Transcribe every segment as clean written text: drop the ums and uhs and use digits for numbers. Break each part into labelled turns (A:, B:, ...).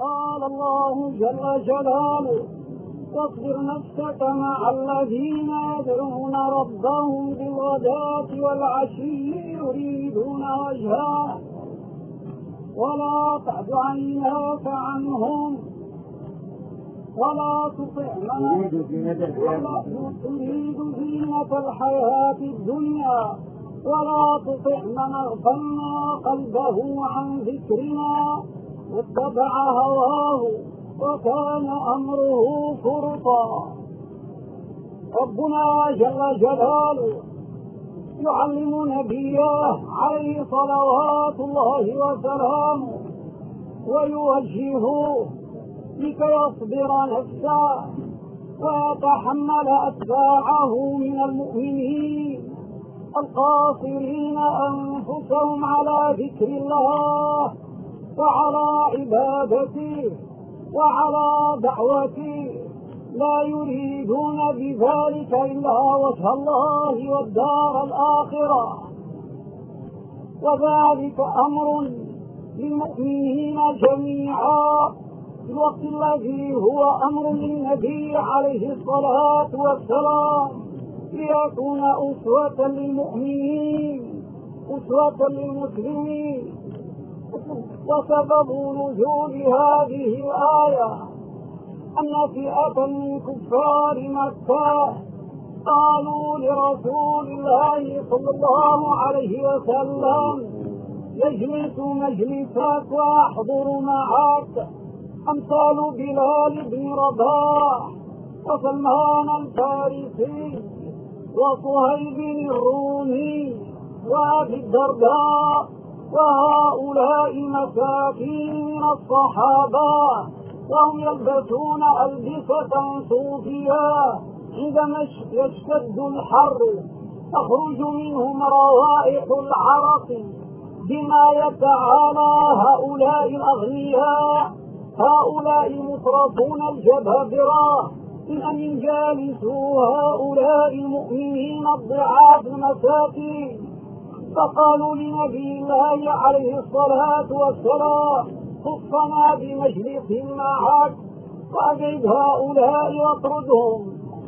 A: قال الله جل جلاله: واصبر نفسك مع الذين يدعون ربهم بالغداة والعشي يريدون وجهه ولا تعد عيناك عنهم ولا تطع من تريد زينة الحياة الدنيا ولا تطع من أغفلنا قلبه عن ذكرنا واتبع هواه وكان أمره فرطا. ربنا جل جلاله يعلم نبيه عليه صلوات الله وسلامه ويوجهه لكي يصبر نفسه ويتحمل أتباعه من المؤمنين القاصرين أنفسهم على ذكر الله وعلى عبادته وعلى دعوته، لا يريدون بذلك إلا وجه الله والدار الآخرة. وذلك أمر للمؤمنين جميعا في الوقت الذي هو أمر للنبي عليه الصلاة والسلام ليكون أسوة للمؤمنين أسوة للمسلمين. وسبب نزول هذه الآية أن فئة من كفار مكة قالوا لرسول الله صلى الله عليه وسلم: يجلس مجلسك ويحضر معك أمثال بلال بن رباح وسلمان الفارسي وصهيب الرومي وأبي الدرداء، وهؤلاء مساكين من الصحابة وهم يلبسون ألبسة صوفية عندما يشتد الحر تخرج منهم روائح العرق بما يتعالى هؤلاء الأغنياء هؤلاء المترفون الجبابرة من أن يجالسوا هؤلاء المؤمنين الضعاف المساكين. فقالوا لنبي الله عليه الصلاة والسلام: خصنا بمجلس معك وأجد هؤلاء واطردهم.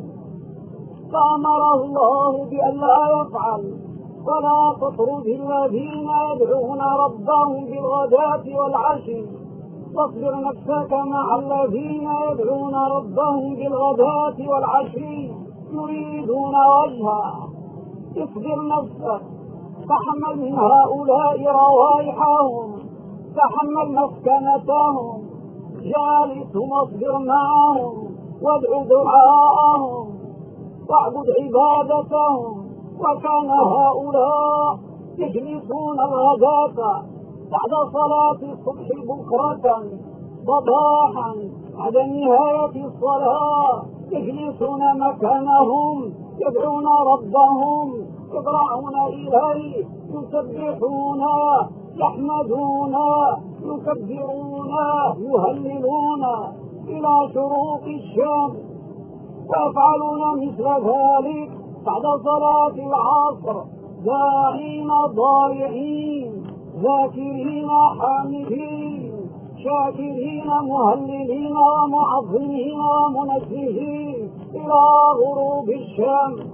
A: فأمره الله بأن لا يفعل: ولا تطرد الذين يدعون ربهم بالغداة والعشي واصبر نفسك مع الذين يدعون ربهم بالغداة والعشي يريدون وجهه. اصبر نفسك، تحمل من هؤلاء روائحهم، تحمل مسكنتهم، جالسهم واصبر معهم وادعو دعاءهم واعبد عبادتهم. وكان هؤلاء يجلسون الغداة بعد صلاة الصبح بكرة صباحا بعد نهاية الصلاة يجلسون مكانهم يدعون ربهم يضرعون إليه يسبحون يحمدون يكبرون يهللون إلى شروق الشمس، ويفعلون مثل ذلك بعد صلاة العصر داعين ضارعين ذاكرين حامدين شاكرين مهللين ومعظمين ومنزهين إلى غروب الشمس.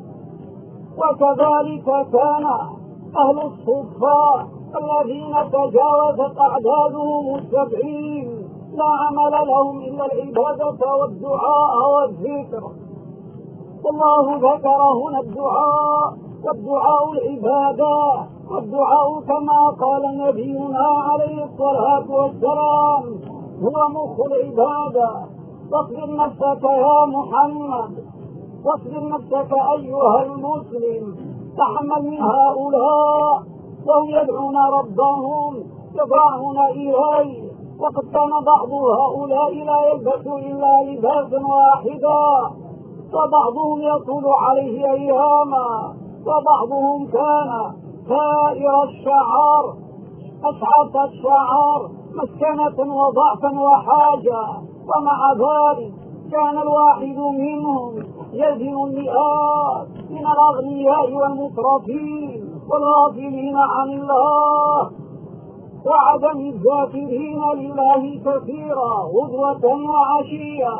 A: وكذلك كان أهل الصفة الذين تجاوزت أعدادهم 70 لا عمل لهم إلا العبادة والدعاء والذكر. والله ذكر هنا الدعاء، والدعاء العبادة، والدعاء كما قال نبينا عليه الصلاة والسلام هو مخ العبادة. واصبر نفسك يا محمد، واصبر نفسك أيها المسلم، تحمل من هؤلاء وهم يدعون ربهم يضرعون إليه، وقد كان بعض هؤلاء لا يلبس إلا لباسا واحدا، وبعضهم يطول عليه أياما، وبعضهم كان ثائر الشعر أشعث الشعر مسكنة وضعفا وحاجة، ومع ذلك كان الواحد منهم يزن المئات من الأغنياء والمترفين والغافلين عن الله. وعدم الذاكرين لله كثيرا غدوة وعشيا.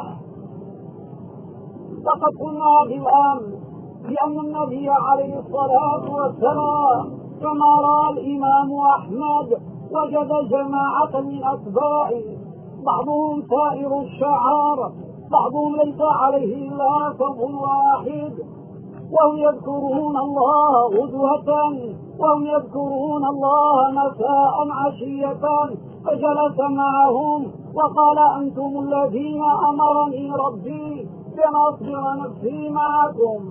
A: لقد قلنا بالأمس بأن النبي عليه الصلاة والسلام كما رأى الإمام أحمد وجد جماعة من أتباعه بعضهم سائر الشعار، بعضهم ليس عليه إلا ثوب واحد، وهم يذكرون الله غدوة وهم يذكرون الله مساء عشية، فجلس معهم وقال أنتم الذين أمرني ربي بأن أصبر نفسي معكم.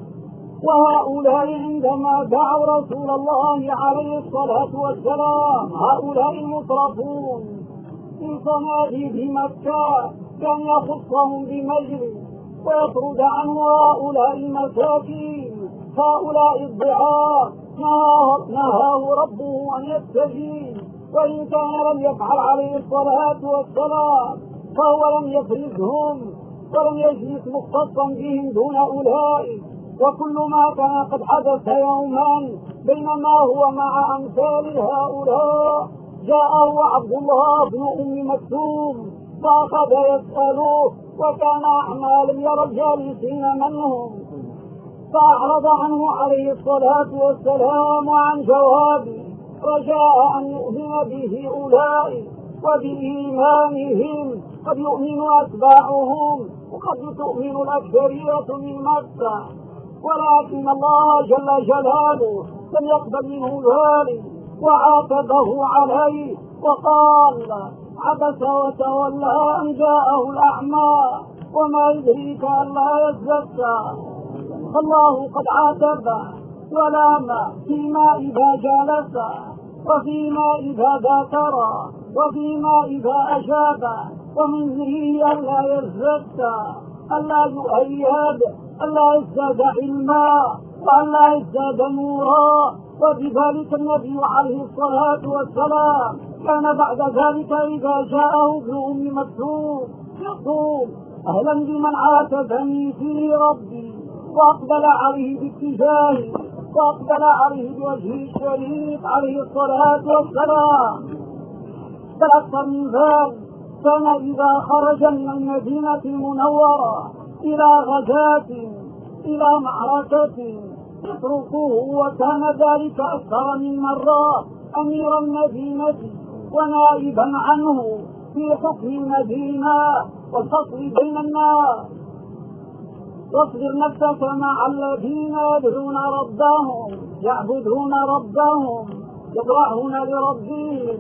A: وهؤلاء عندما دعوا رسول الله عليه الصلاة والسلام هؤلاء المترفون في صناديد مكة كان يخصهم بمجلس ويطرد عنه هؤلاء المساكين هؤلاء الضعاف، نهاه ربه أن يستجيب، وإن كان لم يفعل عليه الصلاة والسلام فهو لم يفرزهم ولم يجلس مختصا بهم دون أولئك. وكل ما كان قد حدث يوما بينما هو مع أمثال هؤلاء جاءه عبد الله بن أم مكتوم فأخذ يسأله وكان أعمى لم ير الجالسين منهم، فأعرض عنه عليه الصلاة والسلام عن جوابه رجاء أن يؤمن به أولئك وبإيمانهم قد يؤمن أتباعهم وقد تؤمن الأكثرية من مكة، ولكن الله جل جلاله لم يقبل منه ذلك وعاتبه عليه وقال عبس وتولى أن جاءه الأعمى وما يدريك ألا يزكى. فالله قد عاتبه ولام فيما إذا جالس وفيما إذا ذكر وفيما إذا أجاب، ومن ذريه ألا يزكى ألا يؤيد ألا يزداد علما وألا يزداد نورا. وبذلك النبي عليه الصلاة والسلام كان بعد ذلك إذا جاءه ابن أم مكتوم يقول أهلا بمن عاتبني فيه ربي، وأقبل عليه باتجاهه وأقبل عليه بوجهه الشريف عليه الصلاة والسلام. بل أكثر من ذلك كان إذا خرج من المدينة المنورة إلى غزاة إلى معركة يتركه، وكان ذلك أكثر من مرة أمير المدينة ونائبا عنه في حكم المدينة والفصل بين الناس. واصبر نفسك مع الذين يدعون ربهم يعبدون ربهم يضرعون لربهم،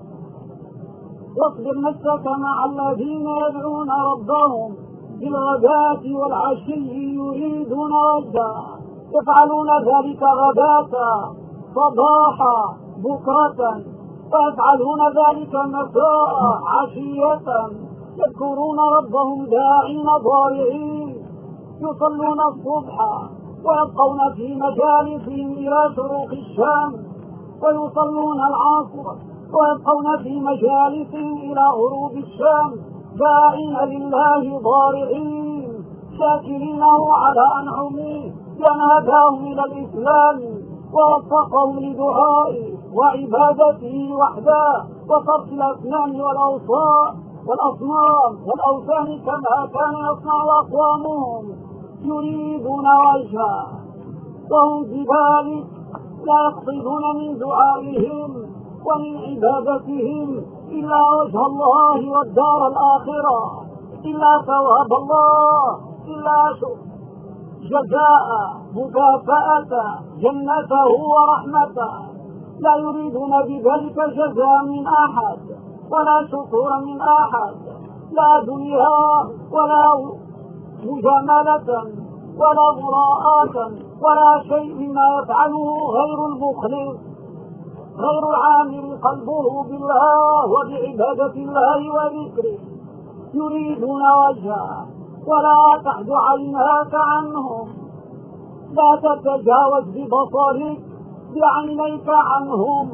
A: واصبر نفسك مع الذين يدعون ربهم بالغداة والعشي يريدون وجهه، يفعلون ذلك غداة صباحا بكرة ويفعلون ذلك مساء عشية، يذكرون ربهم داعين ضارعين، يصلون الصبح ويبقون في مجالسهم إلى شروق الشمس، ويصلون العصر ويبقون في مجالسهم إلى غروب الشمس، داعين لله ضارعين شاكرينه على أنعمه بأن هداهم إلى الإسلام ووفقهم لدعائه وعبادته وحده وصرف الأسنان والأصنام والأوثان كما كان يصنع أقوامهم يريدون وجهه، وهم بذلك لا يقصدون من دعائهم ومن عبادتهم إلا وجه الله والدار الآخرة، إلا ثواب الله، إلا جزاء مكافأة جنته ورحمته، لا يريدون بذلك جزاء من أحد ولا شكورا من أحد، لا دنيا ولا مجاملة ولا مراءة ولا شيء مما يفعله غير المخلص غير العامل قلبه بالله وبعبادة الله وذكره، يريدون وجهه ولا تحد عيناك عنهم، لا تتجاوز ببصرك بعينيك عنهم،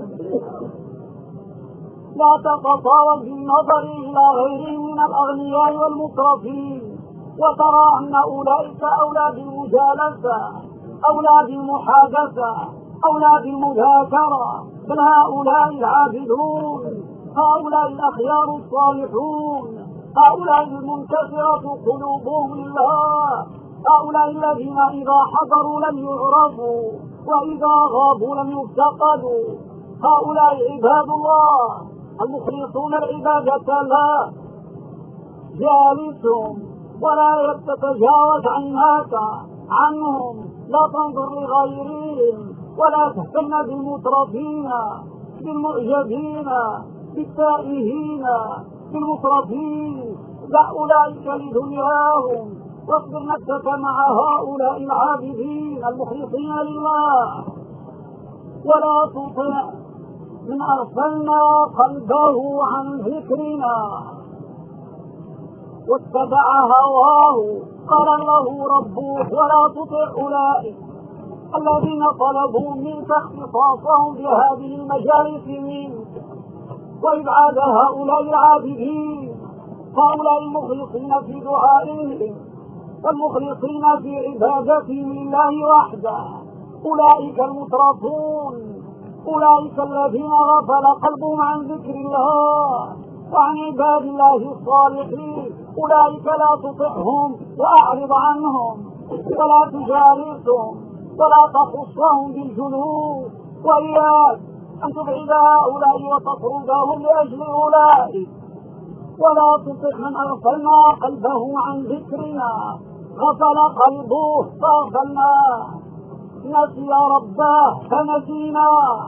A: لا تتطاول بالنظر إلى غيرهم من الأغنياء والمترفين، وترى أن أولئك أولى بالمجالسة أولى بالمحادثة أولى بالمذاكرة بل هؤلاء العابدون، هؤلاء الأخيار الصالحون، هؤلاء المنكسرة قلوبهم لله، هؤلاء الذين إذا حضروا لم يعرفوا وإذا غابوا لم يفتقدوا، هؤلاء عباد الله المخلصون العبادة له، جالسهم ولا تتجاوز عيناك عنهم، لا تنظر لغيرهم ولا تهتم بالمترفين بالمعجبين بالتائهين بالمترفين، دع أولئك لدنياهم واصبر نفسك مع هؤلاء العابدين المخلصين لله. ولا تطع من أغفلنا قلبه عن ذكرنا واتبع هواه، قال له ربه ولا تطع أولئك الذين طلبوا منك اختصاصهم بهذه المجالس منك وإبعاد هؤلاء العابدين، هؤلاء المخلصين في دعائهم والمخلصين في عبادتهم لله وحده، أولئك المترفون، أولئك الذين غفل قلبهم عن ذكر الله وعن عباد الله الصالحين، أولئك لا تطعهم وأعرض عنهم ولا تجالسهم ولا تخصهم بالجلوس، وإياك أن تبعد هؤلاء وتطردهم لأجل أولئك. ولا تطع من أغفلنا قلبه عن ذكرنا، غفل قلبه فأغفلناه، نسي ربه فنسيناه،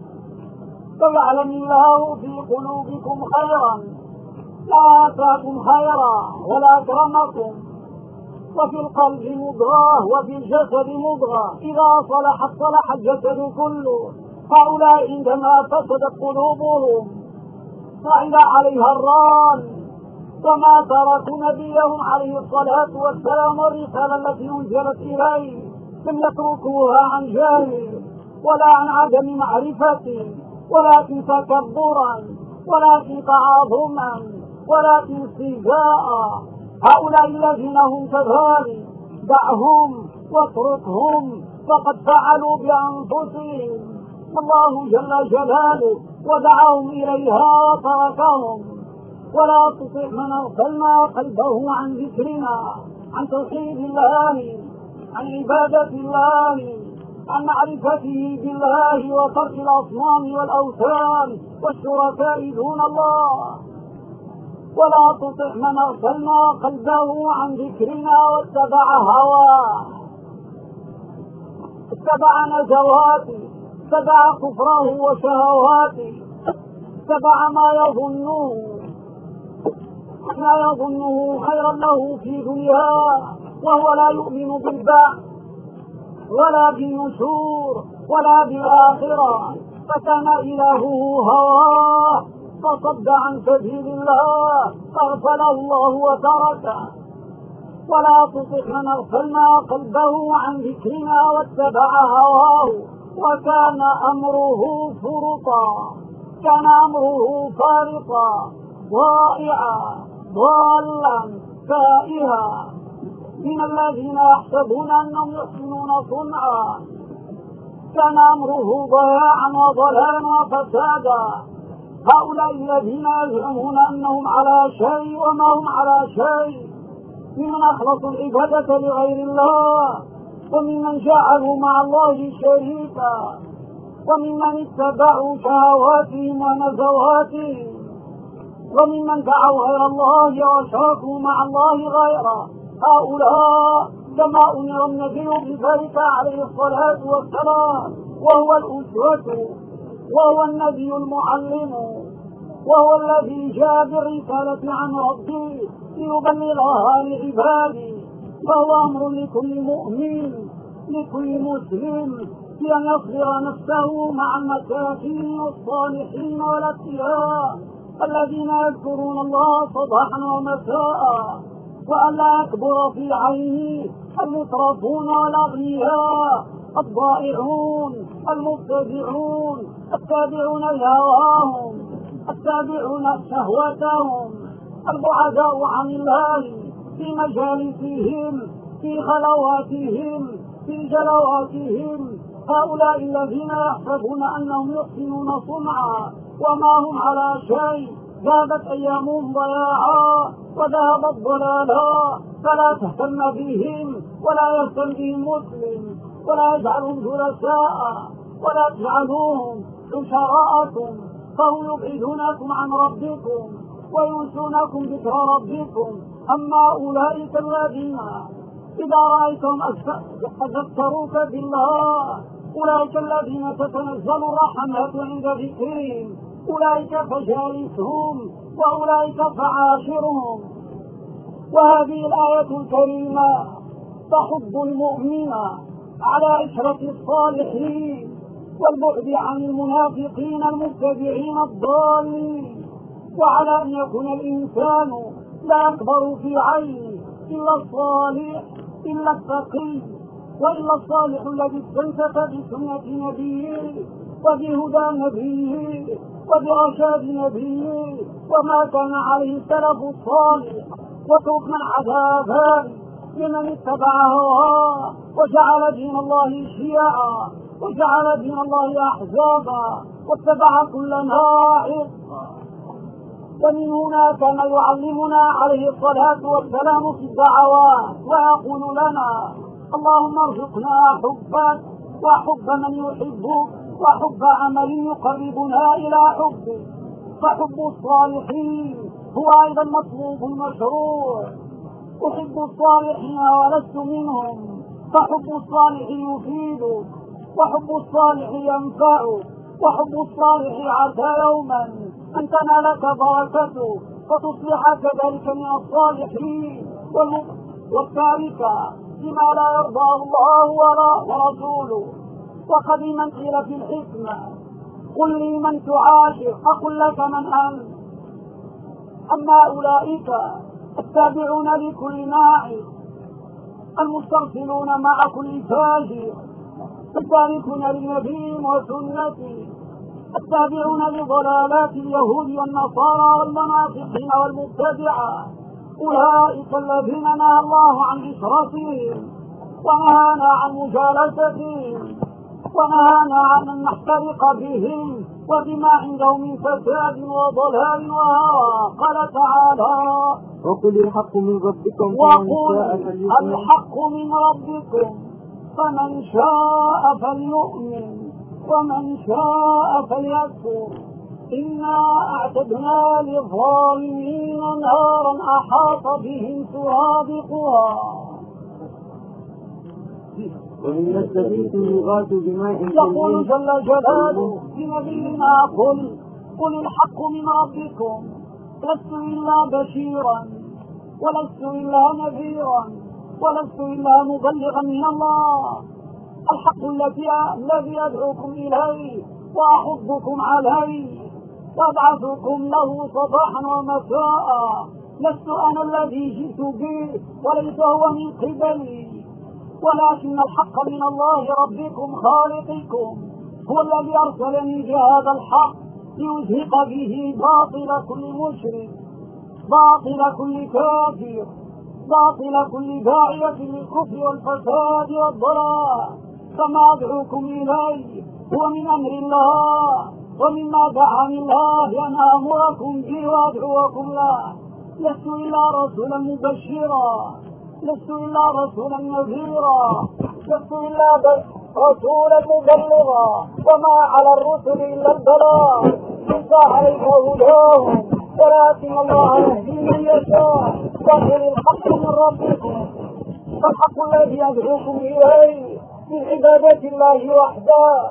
A: فيعلم الله في قلوبكم خيرا لا آتاكم خيرا ولا أكرمكم. وفي القلب مضغة وفي الجسد مضغة، إذا صلحت صلح الجسد كله، هؤلاء عندما فسدت قلوبهم صعد عليها الران، وما تركوا نبيهم عليه الصلاة والسلام والرسالة التي أنزلت إليه لم يتركوها عن جهل ولا عن عدم معرفة، ولكن تكبرا، ولكن تعاظما، ولكن استهزاء. هؤلاء الذين هم كذلك دعهم واتركهم، فقد فعلوا بأنفسهم، الله جل جلاله ودعاهم إليها وتركهم. ولا تطع من أغفلنا قلبه عن ذكرنا، عن توحيد الله، عن عبادة الله، عن معرفته بالله، وترك الأصنام والأوثان والشركاء دون الله. ولا تطع من أغفلنا قلبه عن ذكرنا واتبع هواه، اتبع نزواته، اتبع كفره وشهواته، اتبع ما يظنه خيرا له في دنياه، وهو لا يؤمن بالبعث ولا بالنشور ولا بالآخرة، فكان إلهه هواه فصد عن سبيل الله فاغفله الله وتركه. ولا تطع من أغفلنا قلبه عن ذكرنا واتبع هواه، وكان أمره فرطا، كان أمره فارطا، ضائعا ضالا تائها، من الذين يحسبون أنهم يحسنون صنعا، كان أمره ضياعا وضلالا وفسادا. هؤلاء الذين يزعمون أنهم على شيء وما هم على شيء، ممن أخلصوا العبادة لغير الله، وممن جعلوا مع الله شريكا، وممن اتبعوا شهواتهم ونزواتهم، وممن دعوا غير الله وشركوا مع الله غيره. هؤلاء كما أمر النبي بذلك عليه الصلاة والسلام، وهو الأسوة وهو النبي المعلم، وهو الذي جاء بالرسالة عن ربه ليبلغها لعباده، فهو أمر لكل مؤمن لكل مسلم بأن يصبر نفسه مع المساكين والصالحين والأتقياء الذين يذكرون الله صباحا ومساء، وأن لا يكبر في عينه المترفون والأغنياء الضائعون المبتدعون التابعون لهواهم التابعون شهوتهم البعداء عن الله في مجالسهم في خلواتهم في جلواتهم هؤلاء الذين يحسبون أنهم يحسنون صنعا وما هم على شيء، ذهبت أيامهم ضياعا وذهبت ضلالا، فلا تهتم بهم ولا يهتم بهم مسلم، ولا يجعلهم جلساء ولا تجعلوهم شراءكم، فهم يبعدونكم عن ربكم وينسونكم ذكر ربكم. أما أولئك الذين إذا رأيتهم أذكروك بالله، أولئك الذين تتنزل الرحمات عند ذكرهم، أولئك فجالسهم وأولئك فعاشرهم. وهذه الآية الكريمة تحض المؤمن على عشرة الصالحين والبعد عن المنافقين المبتدعين الضالين، وعلى أن يكون الإنسان لا يكبر في عينه إلا الصالح إلا التقي، وإلا الصالح الذي استمسك بسنة نبيه وبهدى نبيه وبرشاد نبيه وما كان عليه السلف الصالح، واترك من عذابا لمن اتبع هواه وجعل دين الله شيعا وجعل دين الله أحزابا واتبع كل ناحق. ومن هنا كان يعلمنا عليه الصلاة والسلام في الدعوات ويقول لنا: اللهم ارزقنا حبك وحب من يحبك وحب عمل يقربنا إلى حبك. فحب الصالحين هو أيضا مطلوب مشروع. أحب الصالحين ولست منهم، فحب الصالح يفيدك وحب الصالح ينفعك، وحب الصالح عسى يوما أن تنالك بركته فتصبح كذلك من الصالحين والتارك بما لا يرضى الله ورسوله. وقديما قيل في الحكمة: قل لي من تعاشر أقل لك من أنت. أما أولئك التابعون لكل ناعم المسترسلون مع كل فاجر التاركون لنبي وسنته التابعون لضلالات اليهود والنصارى والمنافقين والمبتدعة، أولئك الذين نهى الله عن عشرتهم ونهانا عن مجالستهم ونهانا عن أن نحترق بهم وبما عندهم من فساد وضلال وهوى. قال تعالى:
B: وقل الحق من ربكم
A: فمن شاء فليؤمن ومن شاء فليكفر. إنا أعتدنا للظالمين نارا أحاط بهم سرادقها
B: وإن يستغيثوا يغاثوا بماء
A: يقول جل جلاله لنبينا: قل الحق من ربكم، لست إلا بشيرا ولست إلا نذيرا ولست إلا مبلغا من الله. الحق الذي أدعوكم إليه وأحضكم عليه وأبعثكم له صباحا ومساء. لست أنا الذي جئت به وليس هو من قبلي، ولكن الحق من الله ربكم خالقكم، هو الذي أرسلني بهذا الحق ليزهق به باطل كل مشرك، باطل كل كافر، باطل كل داعية للكفر والفساد والضلال. فما أدعوكم إليه هو من أمر الله ومما دعاني الله أن أمركم به وأدعوكم له. لست إلا رسولا مبشرا، لست إلا رسولا نذيرا، لست إلا رسولا مبلغا، وما على الرسل إلا البلاغ. ليس عليك هداهم ولكن الله يهدي من يشاء. وقل الحق من ربكم، فالحق الذي يدعوكم إليه من عبادة الله وحده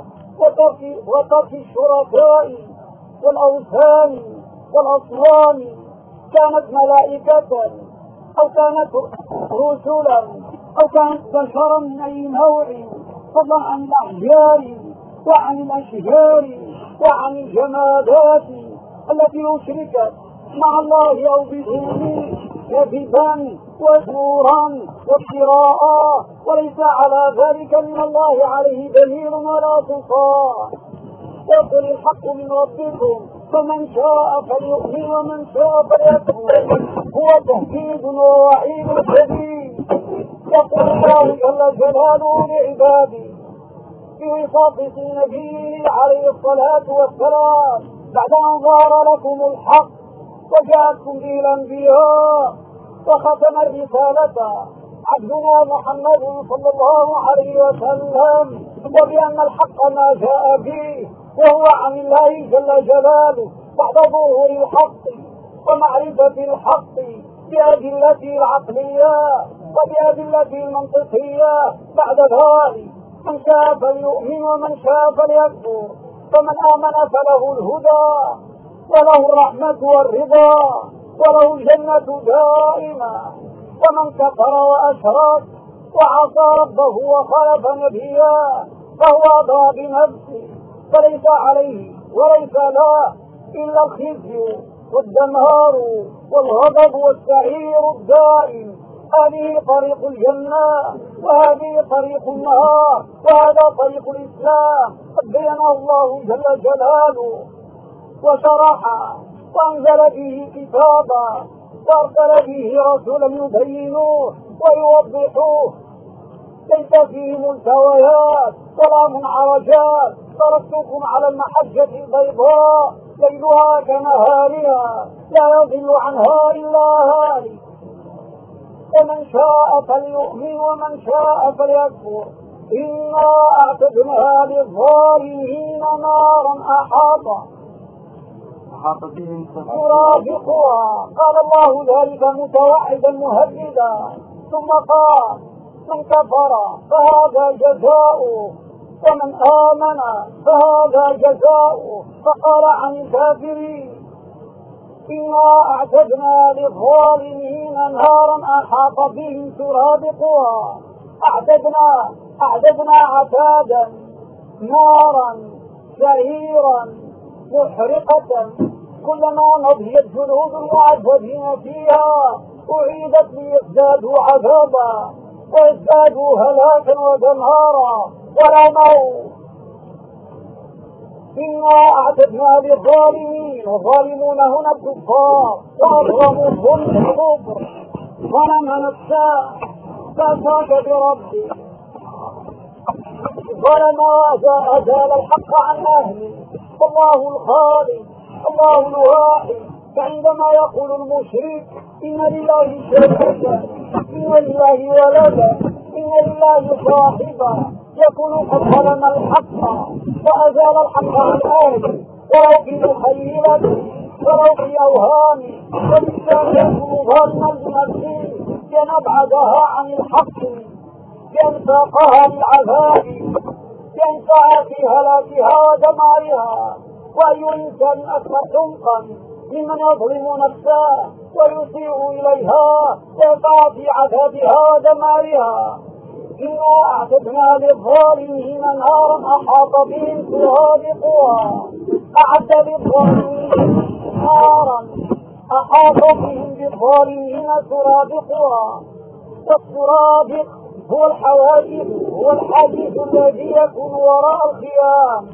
A: وترك الشركاء والأوثان والأصنام، كانت ملائكة أو كانت رسلا أو كانت بشرا من أي نوع، فضلا عن الأحجار وعن الأشجار وعن الجمادات التي أشركت مع الله أو بدونه كذبا وزورا وافتراء، وليس على ذلك من الله عليه دليل ولا سلطان. وقل الحق من ربكم، فمن شاء فليؤمن ومن شاء فليكفر. هو تهديد ووعيد شديد. يقول الله جل جلاله لعباده: في وساطة نبيه عليه الصلاة والسلام بعد أن ظهر لكم الحق وجاءتكم به الأنبياء وختم الرسالة عبدنا محمد صلى الله عليه وسلم، وبأن الحق ما جاء به وهو عن الله جل جلاله بعد ظهور الحق ومعرفة الحق بأدلته العقلية وبأدلته المنطقية. بعد ذلك من شاء فليؤمن ومن شاء فليكفر، فمن آمن فله الهدى وله الرحمة والرضا وله الجنة دائما، ومن كفر وأشرك وعصى ربه وخالف نبيه فهو أضى بنفسه، فليس عليه وليس له إلا الخزي والدمار والغضب والسعير الدائم. هذه طريق الجنة وهذه طريق النار وهذا طريق الإسلام قد بينه الله جل جلاله وشرح وأنزل به كتابا وأرسل به رسولا يبينوه ويوضحوه، ليس فيه ملتويات ولا منعرجات. تركتكم على المحجة البيضاء ليلها كنهارها لا يضل عنها إلا هالك، فمن شاء فليؤمن ومن شاء فليكفر. إنا أعتدنا للظالمين نارا أحاط
B: بهم
A: يرافقها. قال الله ذلك متوعدا مهددا، ثم قال من كفر فهذا جزاؤه ومن آمن فهذا جزاؤه. فقال عن الكافرين إنا أعتدنا للظالمين نارا أحاط بهم سرادقها. أعددنا عتادا نارا شهيرا محرقة، كلما نضجت جلود المعذبين فيها أعيدت ليزدادوا عذابا ويزدادوا هلاكا ودمارا ولا موت. إنا أعتدنا للظالمين، والظالمون هنا الكفار وأظلموا الظلم الكفر ظلم نفسه فأتاك بربه ظلم وأزال الحق عن أهله. الله الخالق الله الواحد. فعندما يقول المشرك إن لله شريكا إن لله ولدا إن لله صاحبا يكون قد ظلم الحق وأزال الحق عن أهله، ولو في مخيلته ولو في أوهامه، والإنسان يكون ظالما لنفسه بأن أبعدها عن الحق بأن ساقها للعذاب بأن سعى في هلاكها ودمارها. وأي إنسان أكثر حمقا ممن يظلم نفسه ويسيء إليها ويقع في عذابها ودمارها. إنا أعتدنا للظالمين نارا أحاط بهم سرادقها. أعد للظالمين نارا أحاط بهم بالظالمين سرادقها. والسرادق هو الحديث الذي يكون وراء الخيام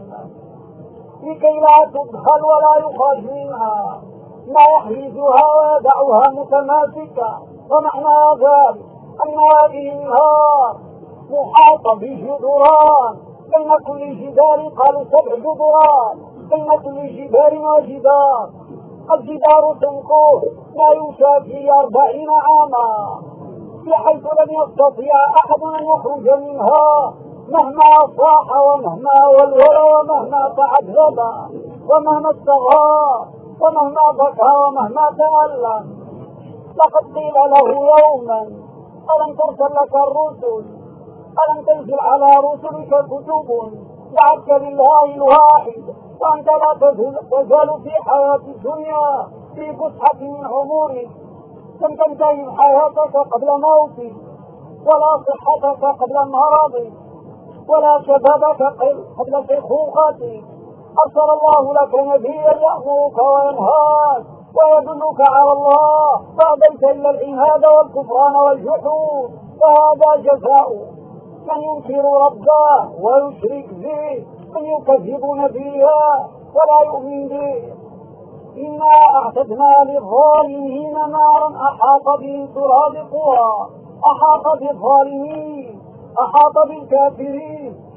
A: لكي لا تدخل ولا يخرج منها، ما يحرزها ويدعها متماسكة. ومعنى ذلك أن هذه النار محاطة بجدران، بين كل جدار قالوا 7 جدران، بين كل جدار وجدار. الجدار سمكه لا يشافي 40 عاما، بحيث لم يستطيع أحد أن يخرج منها مهما صاح ومهما ولول ومهما تعذب ومهما استغار ومهما بكى ومهما تألم. لقد قيل له يوما ألم ترسل لك الرسل، ألم تنزل على رسلك كتب دعتك لله الواحد، وأنت لا تزال في حياة الدنيا في فسحة من عمرك، لم تنتهي حياتك قبل موتك ولا صحتك قبل مرضك ولا شبابك قبل شيخوختك. أرسل الله لك نبيا يأمرك وينهاك ويدلك على الله، فأبيت إلا العناد والكفران والجحود. وهذا جزاء من ينكر ربه ويشرك به، من يكذب نبيه ولا يؤمن به. إنا أعتدنا للظالمين نارا أحاط بهم سرادقها. أحاط بالظالمين، أحاط بالكافرين،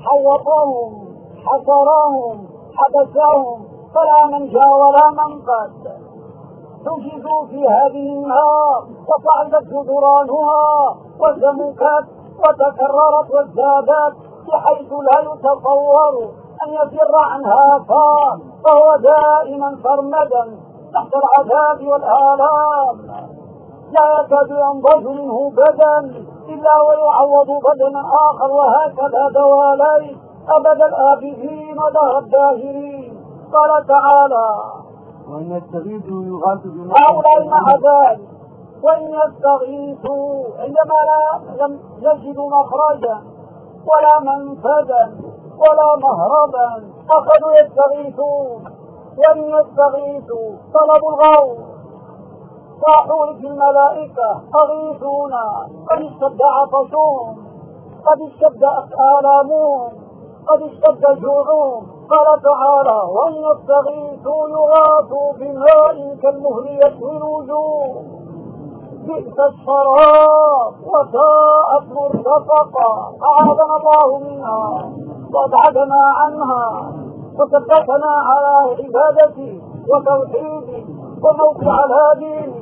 A: حوطهم حصرهم حبسهم فلا منجا ولا منقذ. حجزوا في هذه النار وصعدت جدرانها وزمكت وتكررت وازدادت بحيث لا يتصور أن يفر عنها فهو دائما سرمدا تحت العذاب والآلام، لا يكاد ينضج منه بدن إلا ويعوض بدنا آخر، وهكذا دواليك أبد الآبدين ودهر الداهرين. قال تعالى:
B: وإن يستغيثوا يغاثوا بماء
A: هؤلاء مع ذلك وإن يستغيثوا عندما لم يجدوا مخرجا ولا منفذا ولا مهربا أخذوا يستغيثون. وإن يستغيثوا طلبوا الغوث، صاحوا في الملائكة أغيثونا، قد اشتد عطشهم، قد اشتد آلامهم، قد اشتد جوعهم. قال تعالى: وإن يستغيثوا يغاثوا بماء كالمهل يشوي الوجوه، بئس الشراب وساءت مرتفقا. أعاذنا الله منها وابعدنا عنها وثبتنا على عبادته وتوحيده وموقع الهادي.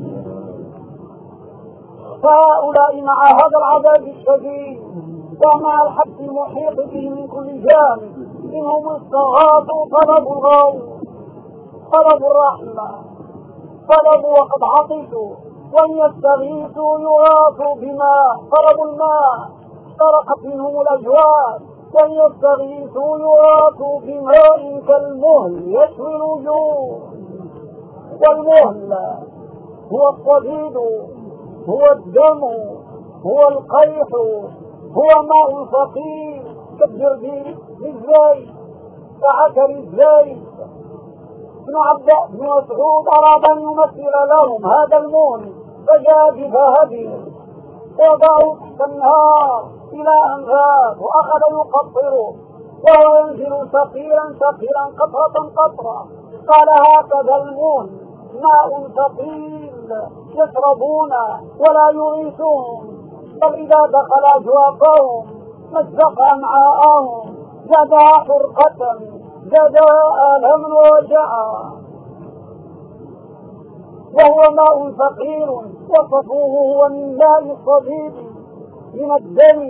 A: فهؤلاء مع هذا العذاب الشديد ومع الحبس المحيط به من كل جانب منهم استغاثوا، طلبوا الغوث، طلبوا الرحمة، طلبوا وقد عطشوا. وإن يستغيثوا يغاثوا بماء، طلبوا الماء طرقت منهم الأجواد. وإن يستغيثوا يغاثوا بماء كالمهل يشوي الوجوه. والمهل هو الصديد، هو الدم، هو القيح، هو ماء ثقيل كالجرذيل بالزيت كعكر الزيت. ابن مسعود أراد أن يمثل لهم هذا المهل فجاء بذهب وضعه تحت النار إلى أن ذاب وأخذ يقطره وهو ينزل ثقيلا ثقيلا قطرة قطرة. قال: هكذا المهل ماء ثقيل يشربون ولا يغيثون، بل إذا دخل أجوافهم مزق أمعاءهم، زادها حرقة، زادها ألما ووجعا. وهو ماء ثقيل وصفه هو من ماء الصديد، من الدم،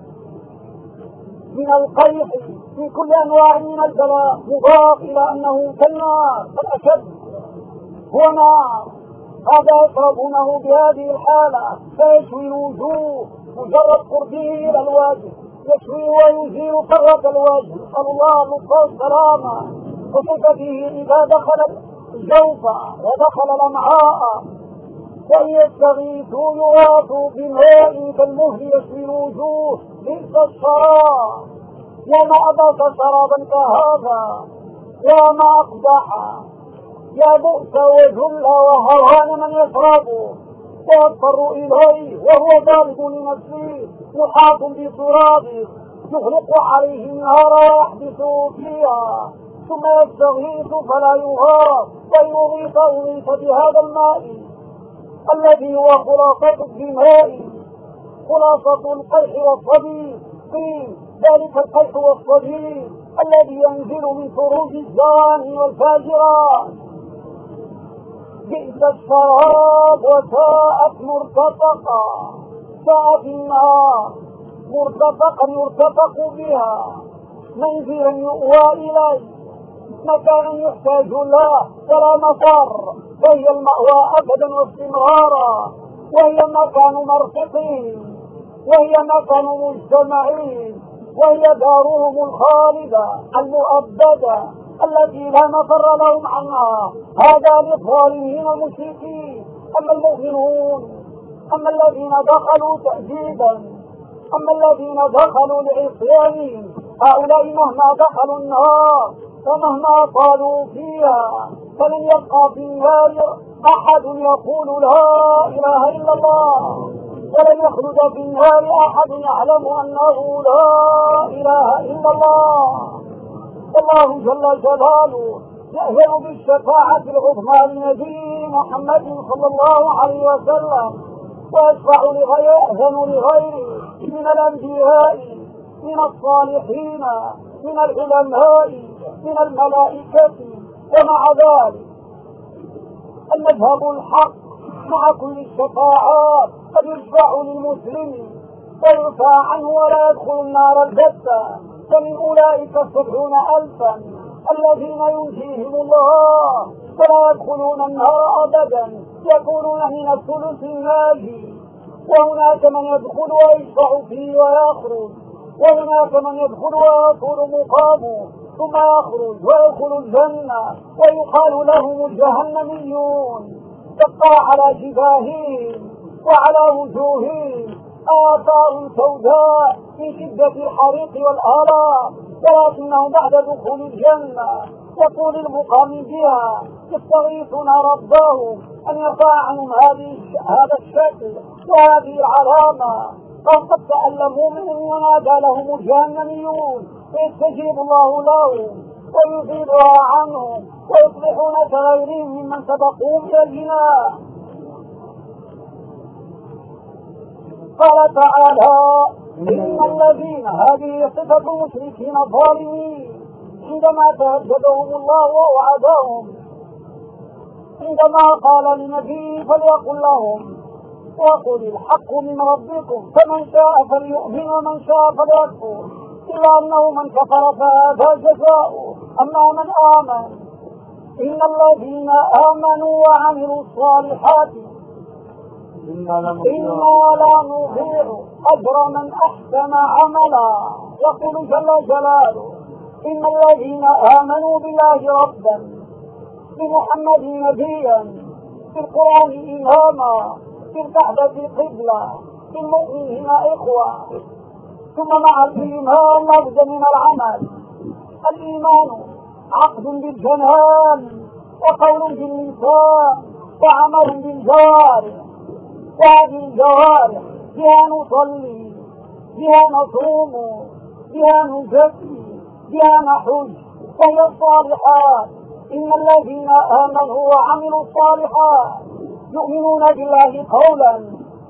A: من القيح، من كل أنواع من البلاء، مضاف إلى أنه كالنار الأشد، هو نار. هذا يشربونه بهذه الحالة فيشوي الوجوه، مجرد قربه إلى الوجه يشوي ويزيل فرة الوجه، نسأل الله اللطف والسلامة. وكيف به إذا دخل الجوف ودخل الأمعاء. وإن يستغيثوا يغاثوا بماء كالمهل يشوي الوجوه، بئس الشراب. وما أضاف شرابا كهذا، وما أقبح، يا بؤس وذل وهوان من يشربه ويضطر إليه وهو ظالم لنفسه محاط بترابه، يغلق عليه النار ويحبس فيها، ثم يستغيث فلا يغاث، ويغيث أغيث بهذا الماء الذي هو خلاصة الدماء، خلاصة القيح والصديد. قيل ذلك القيح والصديد الذي ينزل من فروج الزواني والفاجرات. بئس الشراب وساءت مرتفقا. ساءت النار مرتفقا يرتفق بها، منزلا يؤوى إليه، مكان يحتاج له ولا مفر، وهي المأوى أبدا واستمرارا، وهي مكان مرتقين، وهي مكان مجتمعين، وهي دارهم الخالدة المؤبدة التي لا مفر لهم عنها. هذا للظالمين المشركين. أما المؤمنون، أما الذين دخلوا تأديبا، أما الذين دخلوا لعصيانهم، هؤلاء مهما دخلوا النار ومهما طالوا فيها فلن يبقى في النار أحد يقول لا إله إلا الله، ولن يخلد في النار أحد يعلم أنه لا إله إلا الله. الله جل جلاله يأذن بالشفاعة العظمى لنبي محمد صلى الله عليه وسلم، ويشفع يأذن لغيره من الأنبياء من الصالحين من العلماء من الملائكة. ومع ذلك المذهب الحق مع كل الشفاعات قد يشفع للمسلم ويرفع عنه ولا يدخل النار البتة. فمن أولئك 70,000 الذين ينجيهم الله ولا يدخلون النار أبدا، يكونون من الثلث الناجي. وهناك من يدخل ويشفع فيه ويخرج، وهناك من يدخل ويطول مقامه ثم يخرج ويدخل الجنة ويقال لهم الجهنميون. تبقى على جباههم وعلى وجوههم آثار سوداء من شدة الحريق والآلام، ولكنهم بعد دخول الجنة وطول المقام بها يستغيثون ربهم أن يرفع عنهم هذا الشكل وهذه العلامة. فقد تألموا منهم ونادى لهم الجهنميون فيستجيب الله لهم ويزيلها عنهم ويصبحون كغيرهم ممن سبقوهم إلى الجنان. قال تعالى: إن الذين، هذه صفة المشركين الظالمين عندما تهددهم الله ووعدهم، عندما قال لنبيه فليقل لهم وقل الحق من ربكم فمن شاء فليؤمن ومن شاء فليكفر، إلا أنه من كفر فهذا جزاؤه. أما من آمن، إن الذين آمنوا وعملوا الصالحات إنا لا نضيع أجر من أحسن عملا. يقول جل جلاله: إن الذين آمنوا بالله ربا، بمحمد نبيا، بالقرآن إماما، بالكعبة قبلة، بالمؤمنين إخوة. ثم مع الإيمان لابد من العمل. الإيمان عقد بالجنان وقول باللسان وعمل بالجوارح، وهذه الجوارح بها نصلي، بها نصوم، بها نزكي، بها نحج، وهي الصالحات. إن الذين آمنوا وعملوا الصالحات يؤمنون بالله قولا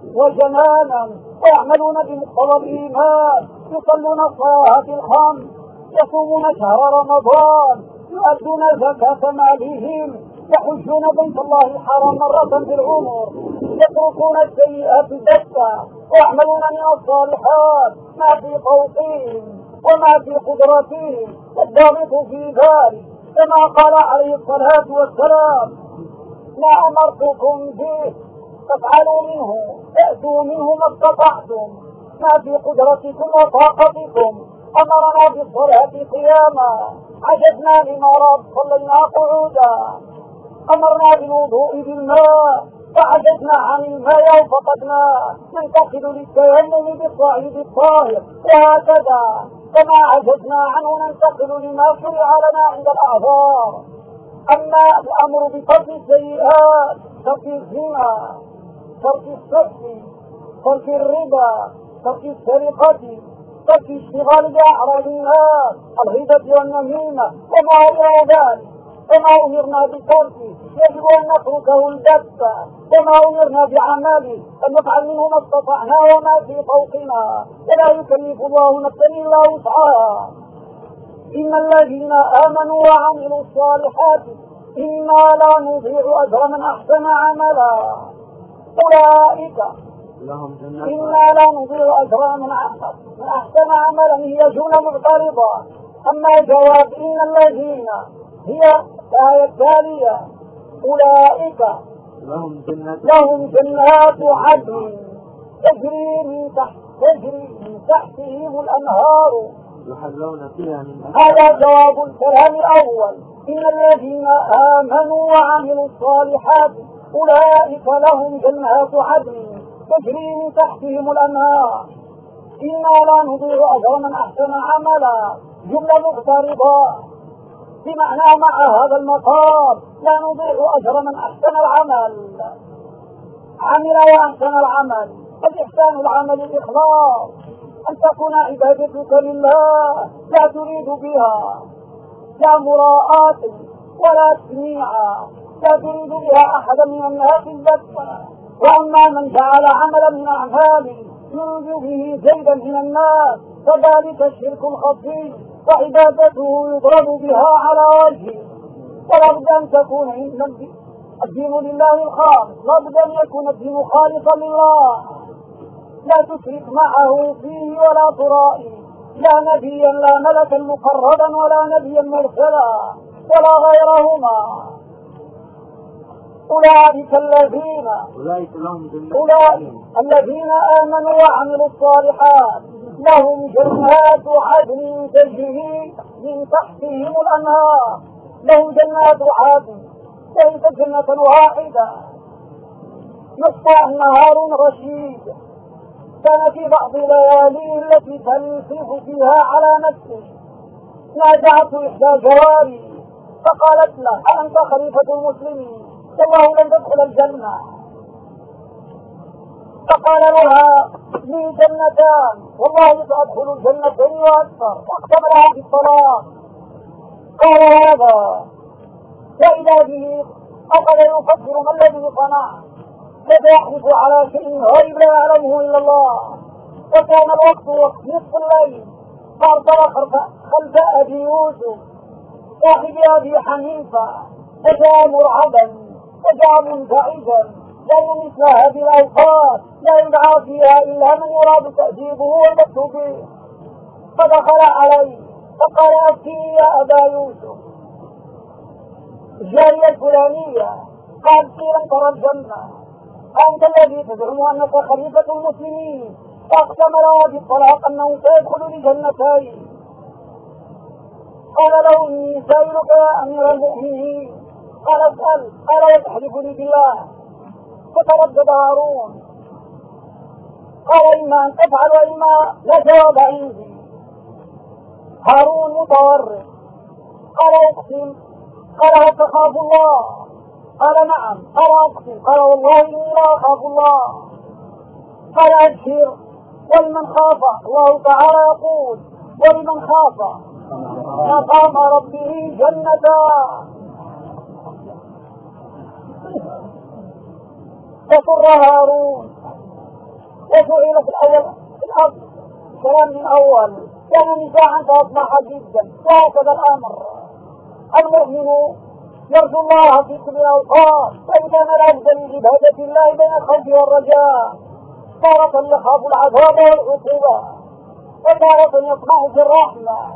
A: وجنانا ويعملون بمقتضى الإيمان، يصلون الصلوات الخمس، يصومون شهر رمضان، يؤدون زكاة مالهم، يحجون بيت الله الحرام مرة في العمر، يتركون السيئات البتة، ويعملون من الصالحات ما في طوقهم وما في قدرتهم. الضابط في ذلك كما قال عليه الصلاة والسلام: ما أمرتكم به فافعلوا منه، ائتوا منه ما استطعتم، ما في قدرتكم وطاقتكم. أمرنا بالصلاة قياما، عجبنا لمرض صلينا قعودا. أمرنا بالوضوء بالماء، فعجزنا عن الماء وفقدنا، ننتقل للتيمم بالصعيد الطاهر، وهكذا كما عجزنا عنه ننتقل لما شرع لنا عند الأعذار. أما الأمر بترك السيئات، ترك الزنا، ترك السفك، ترك الربا، ترك السرقة، ترك الاشتغال بأعراض الناس، الغيبة والنميمة وما إلى ذلك، وما أمرنا بتركه يجب أن نتركه البتة، وما أمرنا بعمله أن نفعل منه ما استطعنا وما في طوقنا، ولا يكلف الله نفسا إلا وسعها. إن الذين آمنوا وعملوا الصالحات إنا لا نضيع أجر من أحسن عملا. أولئك إنا لا نضيع أجر من أحسن عملا هي جملة معترضة. أما جواب إن الذين هي الآية التالية: أولئك لهم جنات عدن تجري من تحتهم الأنهار
B: يحلون فيها من
A: هذا جواب الكلام الأول. إن الذين آمنوا وعملوا الصالحات أولئك لهم جنات عدن تجري من تحتهم الأنهار. إنا لا نضيع أجر من أحسن عملا جملة مغترضة، بمعنى مع هذا المقام لا نضيع أجر من أحسن العمل. عمل وأحسن العمل، فالإحسان العمل الإخلاص، أن تكون عبادتك لله لا تريد بها لا مراءة ولا تسميعا، لا تريد بها أحدا من الناس البتة. وأما من جعل عملا من أعماله يريد به زيدا من الناس فذلك الشرك الخفي وعبادته يضرب بها على وجهه. ولابد أن تكون الدين لله الخالص، لابد أن يكون الدين خالصا لله، لا تشرك معه فيه ولا ترائي لا نبيا لا ملكا مقربا ولا نبيا مرسلا ولا غيرهما. أولئك الذين آمنوا وعملوا الصالحات لهم جنات عدن تجري من تحتهم الأنهار. لهم جنات عدن ليست جنة واحدة، يسقى نهار رشيد. كان في بعض الليالي التي تنصف فيها على نفسه نازعت إحدى جواري فقالت له: أنت خليفة المسلمين والله لن تدخل الجنة. فقال لها: لي جنتان والله سأدخل الجنتين وأكثر، واقتبلها بالطلاق. قال هذا، وإذا به أخذ يفكر ما الذي صنع، كيف يحلف على شيء غيب لا يعلمه إلا الله. وكان الوقت نصف الليل، فارتبط خلف أبي يوسف صاحب أبي حنيفة، فجاء مرعبا وجاء منزعجا، لأن مثل هذه الأوقات لا يدعى فيها إلا من يراد تأديبه والمكتوب به. فدخل عليه فقال: أبكي يا أبا يوسف. الجارية الفلانية قال: لم ترى الجنة، أنت الذي تزعم أنك خليفة المسلمين، فاقسم لها بالطلاق أنه سيدخل لجنتين. قال له: إني سائلك يا أمير المؤمنين. قال: اسأل. قال: وتحلفني بالله. فتردد هارون قال: إما أن تفعل وإما لا جواب عندي. هارون متورط قال: اقسم. قال: هل تخاف الله؟ قال: نعم. قال: اقسم. قال: والله إني لا أخاف الله. قال: أبشر. ولمن خاف الله تعالى يقول: ولمن خاف مقام ربه جنتان. فصر هارون وسئل في الأرض كلام من أول، كان نزاعا فأصبح جدا. وهكذا الأمر، المؤمن يرجو الله في كل الأوقات، فإن كان الأفضل لعبادة الله بين الخوف والرجاء، تارة يخاف العذاب والعقوبة وتارة يطمع في الرحمة.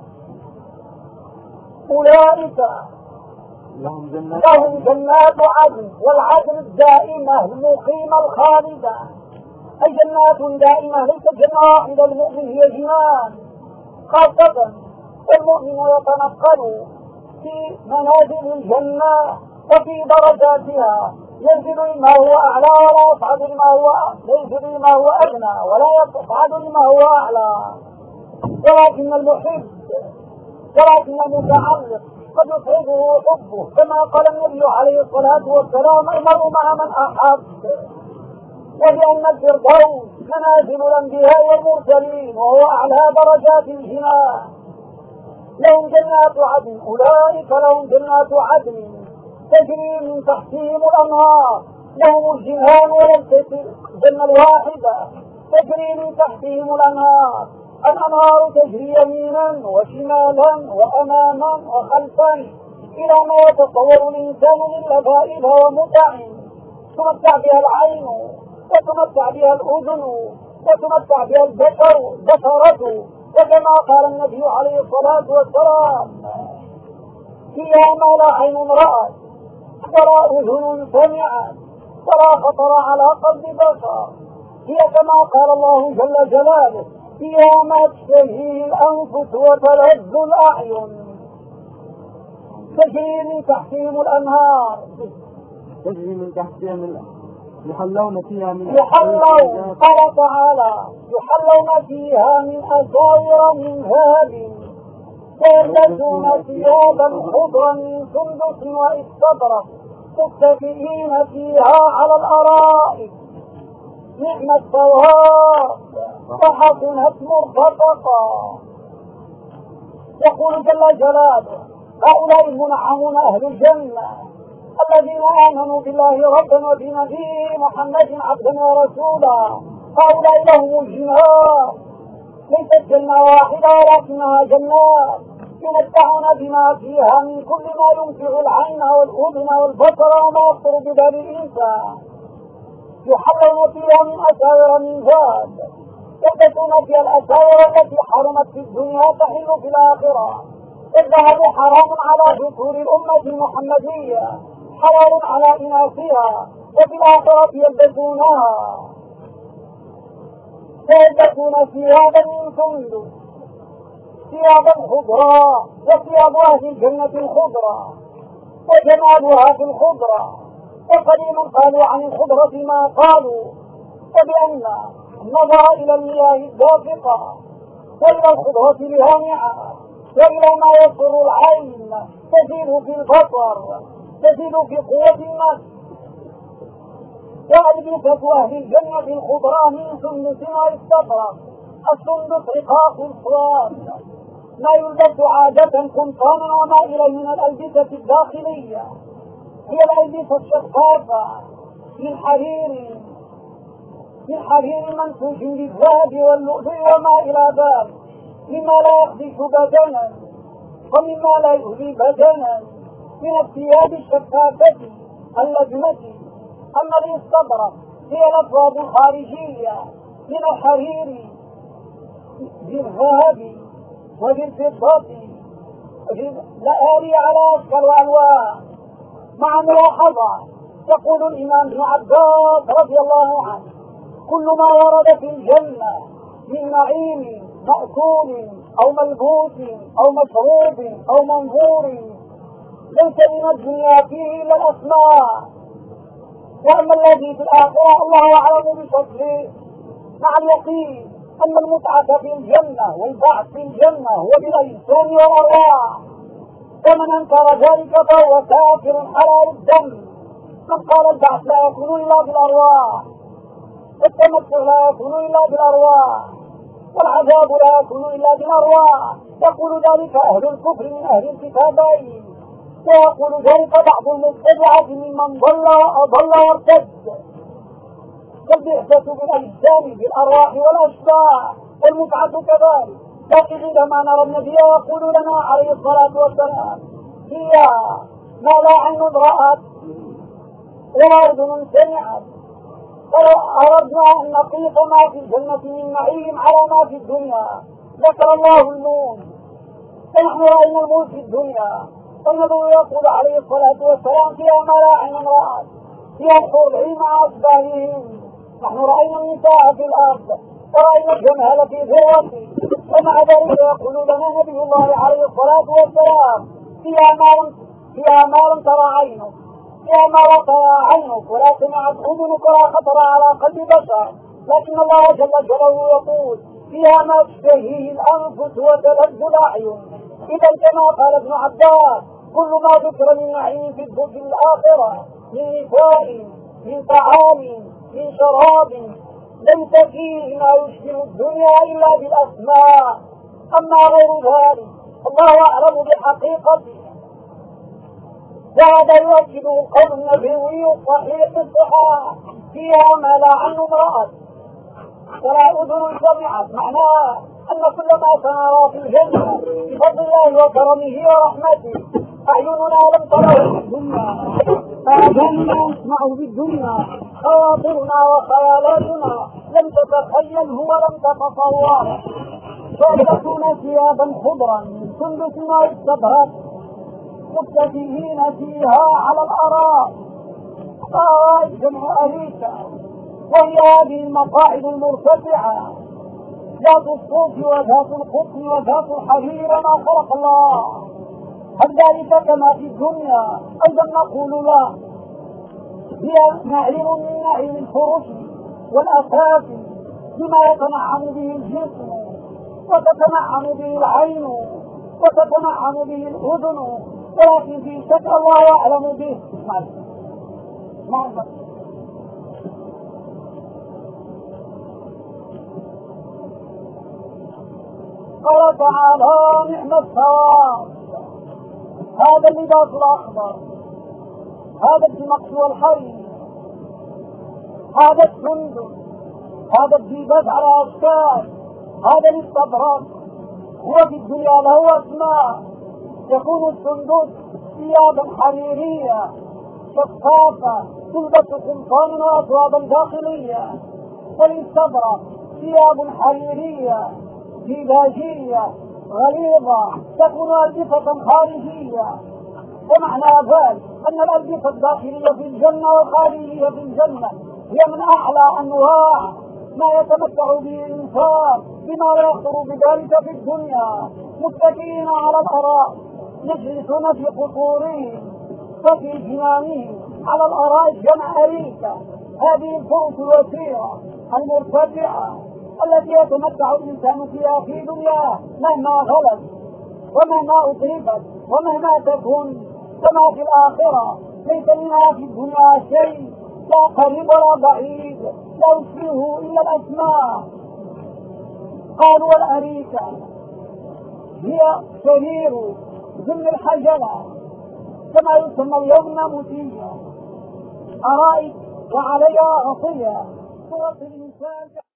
A: أولئك لهم جنات عدن، والعدن الدائمة المقيمة الخالدة، أي جنات دائمة، ليست جنة واحدة. المؤمن هي جنان، خاصة المؤمن يتنقل في منازل الجنة وفي درجاتها، ينزل لما هو أعلى ولا يصعد لما هو ينزل لما هو أدنى ولا يصعد لما هو أعلى. ولكن المحب المتعلق قد يصعده حبه، كما قال النبي عليه الصلاة والسلام: المرء مع من أحب. وبأن الفردوس منازل الأنبياء والمرسلين وهو أعلى درجات الجنان. لهم جنات عدن، أولئك لهم جنات عدن تجري من تحتهم الأنهار. لهم الجنان وليست الجنة الواحدة، تجري من تحتهم الأنهار. الأنهار تجري يمينا وشمالا وأماما وخلفا إلى ما يتصور الإنسان من لذائذ ومتع تمتع بها العين وتمتع بها الأذن وتمتع بها البشرة. وكما قال النبي عليه الصلاة والسلام: فيها ما لا عين رأت ولا أذن سمعت ولا خطر على قلب بشر. هي كما قال الله جل جلاله: فيها ما تشتهيه الأنفس وتلذ الأعين. تجري من تحتهم الأنهار،
B: يحلون فيها من
A: قال تعالى: يحلون فيها من أساور من ذهب ويلبسون ثيابا خضرا من سندس واستبرق متكئين فيها على الأرائك نعم الثواب وحسنت مرتفقا. يقول جل جلاله: هؤلاء المنعمون أهل الجنة الذين آمنوا بالله ربا وبنبيه محمد عبدا ورسولا، هؤلاء لهم الجنان ليست جنة واحدة ولكنها جنات يمتعون بما فيها من كل ما يمتع العين والأذن والبصر وما يخطر ببال الإنسان. يحلون فيها من أساور من ذهب يلبسون فيها الأساور التي حرمت في الدنيا تحل في الآخرة. الذهب حرام على ذكور الأمة المحمدية، حلال على إناثها، وفي الآخرة يلبسونها فيلبسون ثيابا من سندس، ثيابا خضراء، وثياب أهل الجنة الخضراء، وجمالها في الخضرة. وقديما قالوا عن الخضرة ما قالوا، وبأن النظر إلى المياه الدافقة وإلى الخضرة الهامعة وإلى ما يسر العين تزيد في البصر، تزيد في قوة النفس. وألبسة أهل الجنة الخضراء من سندس واستبرق. السندس رقاق الصواب، ما يلبس عادة قمطانا وما إليه من الألبسة الداخلية، هي الألبسة الشفافة من حرير منسوج بالذهب واللؤلؤ وما إلى ذلك، مما لا يخدش بدنا ومما لا يؤذي بدنا من الثياب الشفافة اللجمة. أما الاستبرق هي الأفراد الخارجية من الحرير بالذهب وبالفضة لآلي على أشكال وألوان. مع ملاحظة يقول الإمام ابن عباس رضي الله عنه: كل ما ورد في الجنة من نعيم مأكول أو ملبوس أو مشروب أو منظور ليس من الدنيا فيه إلا الأسماء، وأما الذي في الآخرة الله أعلم بشكله. مع اليقين أن المتعة في الجنة والبعث في الجنة هو بالأجسام والأرواح، ومن أنكر ذلك فهو كافر حلال الدم. من قال البعث لا يكون إلا بالأرواح، والتمتع لا يكون إلا بالأرواح، والعذاب لا يكون إلا بالأرواح، يقول ذلك أهل الكفر من أهل الكتابين، ويقول ذلك بعض المبتدعة ممن ضل وارتد. والبعثة بالأجسام بالأرواح والأشباح، والمتعة كذلك. لكن عندما نرى النبي يقول لنا عليه الصلاة والسلام: هي ما لا عين رأت ولا أذن سمعت، فلو أردنا أن نقيس ما في الجنة من نعيم على ما في الدنيا ذكر الله الموت، فنحن رأينا الموت في الدنيا، فالنبي يقول عليه الصلاة والسلام: فيها ما لا عين رأت، فيها الحور العين مع أشباههم. نحن رأينا النساء في الأرض ورأينا الجمال في ذروته، ومع ذلك يقول لنا نبي الله عليه الصلاة والسلام: فيها ما لم ترى عينك، فيها ما لا ترى عينك ولا سمعت أذنك ولا خطر على قلب بشر. لكن الله جل جلاله يقول: فيها ما تشتهيه الأنفس وتلذ الأعين. إذا كما قال ابن عباس: كل ما ذكر من نعيم في الآخرة من نساء من طعام من شراب ليس فيه ما يشبه الدنيا إلا بالأسماء. أما غير ذلك الله أعلم بحقيقته. وهذا يؤكد القول النبوي الصحيح الصحاح: فيها ما لا عين رأت ولا أذن سمعت. معناه أن كل ما سنرى في الجنة بفضل الله وكرمه ورحمته أعيننا لم تره في الدنيا، فأذاننا نسمع بالدنيا، خواطرنا وخيالاتنا لم تتخيله ولم تتصوره. فيلبسون ثيابا خضرا من سندس واستبرق متكئين فيها على الأرائك جمع أريكة، وهي هذه المقاعد المرتفعة ذات الصوف وذات القطن وذات الحرير ما خلق الله. هل ذلك كما في الدنيا؟ أيضا نقول لا، هي نعيم من نعيم الفرش والأساس بما يتنعم به الجسم وتتنعم به العين وتتنعم به الأذن، ولكن في شك الله أعلم به. قال تعالى: نعم الثواب. هذا اللباس الأخضر، هذا الدمقس والحرير، هذا السندس، هذا الديباج على أشكال، هذا الاستبرق هو في الدنيا له أسماء، يكون السندس ثيابا حريرية شفافة تلبس قمصان وأثوابا داخلية، والاستبرق ثياب حريرية ديباجية غليظة تكون ألبسة خارجية. ومعنى ذلك أن الألبسة الداخلية في الجنة والخارجية في الجنة هي من أعلى أنواع ما يتمتع به الإنسان بما لا يخطر بذلك في الدنيا، متكئين على الأرائك يجلسون في قصورهم وفي جنانهم على الأرائك جمع أريكة. هذه الفرس الوسيرة المرتفعة التي يتمتع الإنسان فيها في دنياه مهما غلت ومهما أطرفت ومهما تكون، كما في الآخرة ليس منها في الدنيا شيء، لا قريب ولا بعيد، لا يشبهه إلا الأسماء. قالوا والأريكة هي سرير ضمن الحجرة كما يسمى اليوم ناموسية، أرائك وعليها غطية تغطي الإنسان.